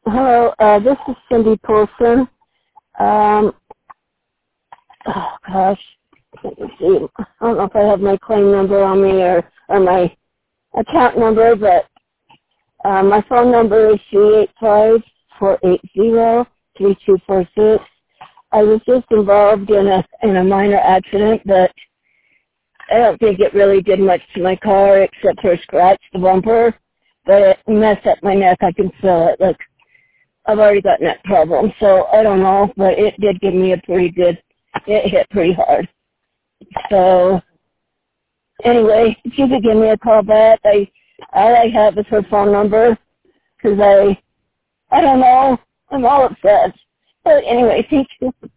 Hello, this is Cindy Poulsen. Oh gosh, let me see. I don't know if I have my claim number on me or my account number, but my phone number is 385-480-3246. I was just involved in a minor accident, but I don't think it really did much to my car except for scratch the bumper, but it messed up my neck. I can feel it. Like, I've already got neck problems, so I don't know, but it did give me it hit pretty hard. So, anyway, if you could give me a call back, all I have is her phone number, because I don't know, I'm all upset. But anyway, thank you.